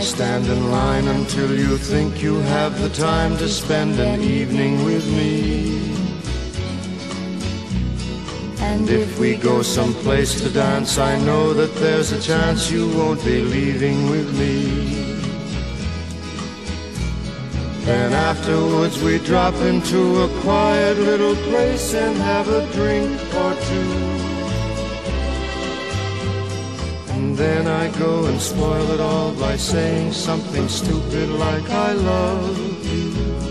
stand in line until you think you have the time to spend an evening with me. And if we go someplace to dance, I know that there's a chance you won't be leaving with me. Then afterwards we drop into a quiet little place and have a drink or two. And then I go and spoil it all by saying something stupid like I love you.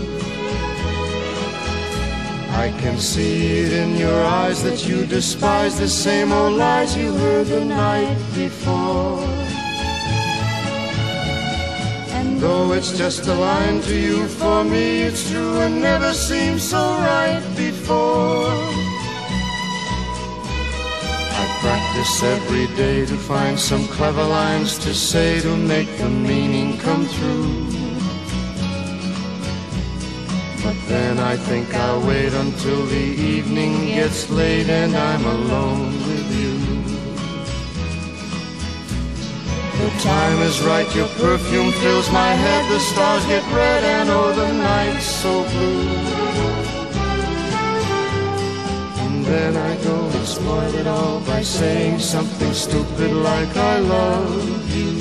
I can see it in your eyes that you despise the same old lies you heard the night before. And though it's just a line to you, for me it's true and never seemed so right before. I practice every day to find some clever lines to say to make the meaning come true. But then I think I'll wait until the evening gets late and I'm alone with you. The time is right, your perfume fills my head, the stars get red and oh the night's so blue. And then I go and spoil it all by saying something stupid like I love you.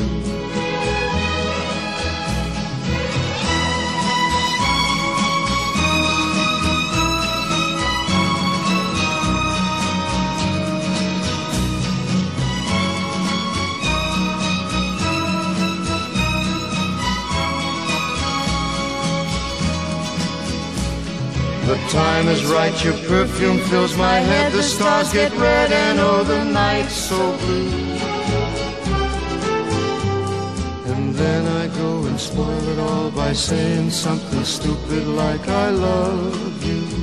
The time is right, your perfume fills my head, the stars get red and oh the night's so blue. And then I go and spoil it all by saying something stupid like I love you.